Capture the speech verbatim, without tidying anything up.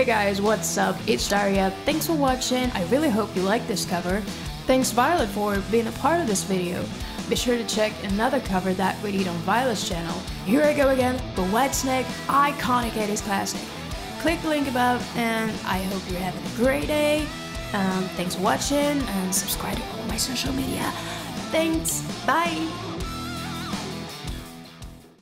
Hey guys, what's up? It's Daria. Thanks for watching. I really hope you like this cover. Thanks Violet for being a part of this video. Be sure to check another cover that we did on Violet's channel. Here I go again, the Whitesnake iconic eighties classic. Click the link above and I hope you're having a great day. Um, thanks for watching and subscribe to all my social media. Thanks, bye!